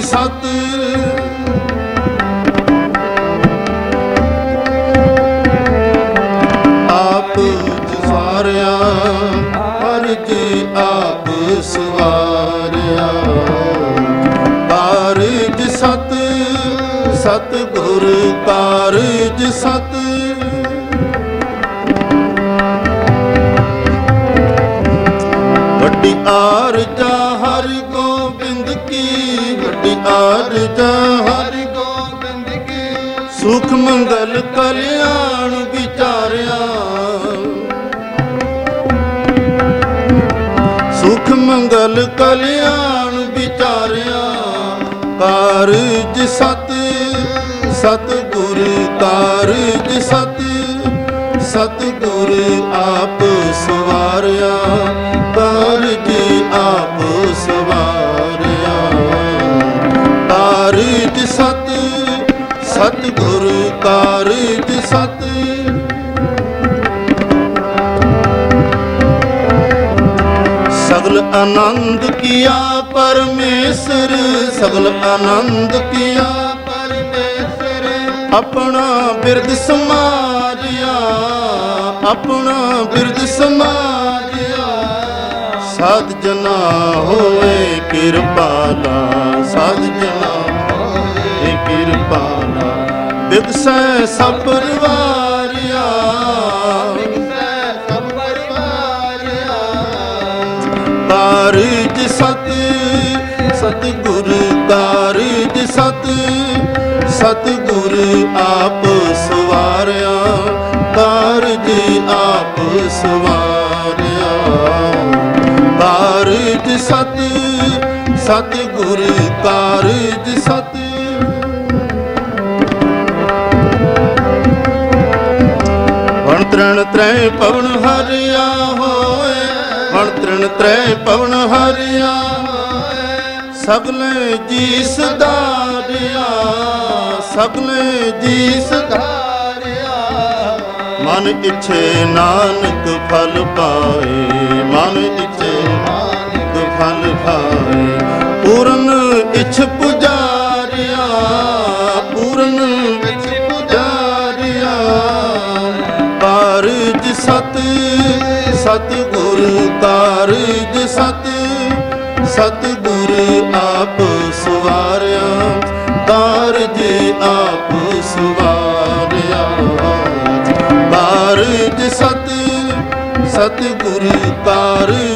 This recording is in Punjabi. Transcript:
ਸਤ ਆਪ ਸਵਾਰਿਆ ਕਾਰਜ ਆਪ ਸਵਾਰਿਆ ਕਾਰਜ ਸਤ ਸਤਿਗੁਰ ਕਾਰਜ ਸਤ ਵੱਡੀ ਆਰਜਾ ਹਰਿ ਗੋਬਿੰਦ ਕੀ ਵੱਡੀ ਆਰਜਾ ਹਰਿ ਗੋਬਿੰਦ ਕੀ ਸੁਖ ਮੰਗਲ ਕਲਿਆਣ ਵਿਚਾਰਿਆ ਸੁਖ ਮੰਗਲ ਕਲਿਆਣ ਵਿਚਾਰਿਆ ਕਾਰਜ ਸਤ ਸਤਿਗੁਰ ਕਾਰਜ ਸਤ ਸਤਿਗੁਰ ਆਪ ਸਵਾਰਿਆ ਕਾਰਜ ਆਪ ਸਵਾਰਿਆ ਕਾਰਜ ਸਤ ਸਤਿਗੁਰ ਕਾਰਜ ਸਤ ਸਗਲ ਆਨੰਦ ਕੀਆ ਪਰਮੇਸ਼ਰ ਸਗਲ ਆਨੰਦ ਕੀਆ ਪਰਮੇਸ਼ਰ ਆਪਣਾ ਬਿਰਦ ਸਮਾਰਿਆ ਆਪਣਾ ਬਿਰਦ ਸਮਾਰਿਆ ਸਾਧ ਜਨਾ ਹੋਏ ਕਿਰਪਾਲਾ ਸਾਧ ਜਨਾ ਹੋਏ ਕਿਰਪਾਲਾ ਬਿਗਸੈ ਸਭ ਪਰਿਵਾਰਿਆ ਬਿਗਸੈ ਸਭ ਪਰਿਵਾਰਿਆ ਕਾਰਜ ਸਤ ਸਤਿਗੁਰ ਕਾਰਜ ਸਤ ਸਤਿਗੁਰ ਆਪ ਸਵਾਰਿਆ ਕਾਰਜ ਆਪ ਸਵਾਰਿਆ ਕਾਰਜ ਸਤ ਸਤਿਗੁਰ ਕਾਰਜ ਸਤ ਵਣ ਤ੍ਰਣ ਤ੍ਰੈ ਪਵਨ ਹਰਿਆ ਹੋਏ ਵਣ ਤ੍ਰਣ ਤ੍ਰੈ ਪਵਨ ਹਰਿਆ ਹੋਏ ਸਗਲੇ ਜੀ ਸਦਾਰਿਆ ਸਗਲੇ ਜੀ ਸਦਾਰਿਆ ਮਨ ਇੱਛੇ ਨਾਨਕ ਫਲ ਪਾਏ ਮਨ ਇੱਛੇ ਨਾਨਕ ਫਲ ਪਾਏ ਪੂਰਨ ਇੱਛ ਪੁਜਾਰਿਆ ਪੂਰਨ ਇੱਛ ਪੁਜਾਰਿਆ ਕਾਰਜ ਸਤ ਸਤਿਗੁਰ ਕਾਰਜ ਸਤ ਸਤਿਗੁਰ ਆਪ ਸਵਾਰਿਆ ਕਾਰਜ ਆਪ ਸਵਾਰਿਆ ਕਾਰਜ ਸਤ ਸਤਿਗੁਰ ਕਾਰਜ